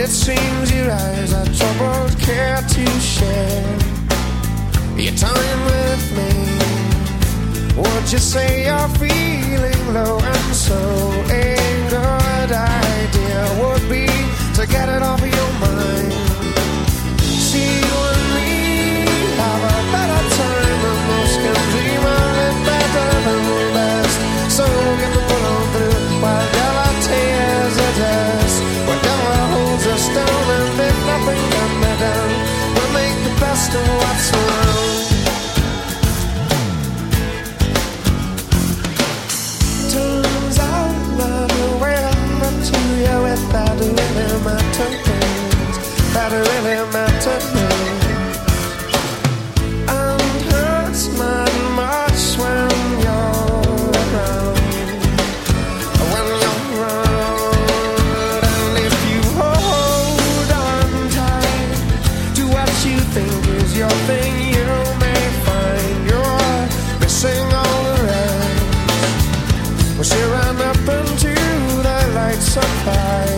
it seems your eyes are troubled, care to share your time with me. Would you say you're feeling low, and so a good idea would be to get it off your mind. See you and me have a better time than most can dream of, it better than the best. So get the pull on through while gravity is a test. Whatever holds us down, and if nothing can be done, we'll make the best of what's around. Turns out that the way I'm up to you, if that really matters, that really matters. And hurts not much when you're around, when you're around. And if you hold on tight to what you think is your thing, you may find you're missing all the rest. Well, she ran up into the light supply